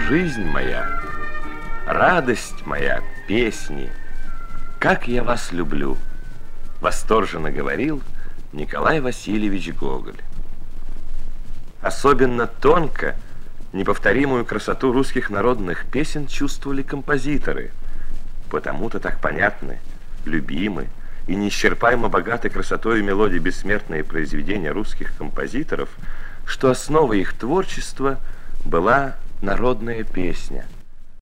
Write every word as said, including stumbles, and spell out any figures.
жизнь моя, радость моя, песни, как я вас люблю, восторженно говорил Николай Васильевич Гоголь. Особенно тонко неповторимую красоту русских народных песен чувствовали композиторы, потому-то так понятны, любимы и неисчерпаемо богаты красотой и мелодией бессмертные произведения русских композиторов, что основой их творчества была народная песня –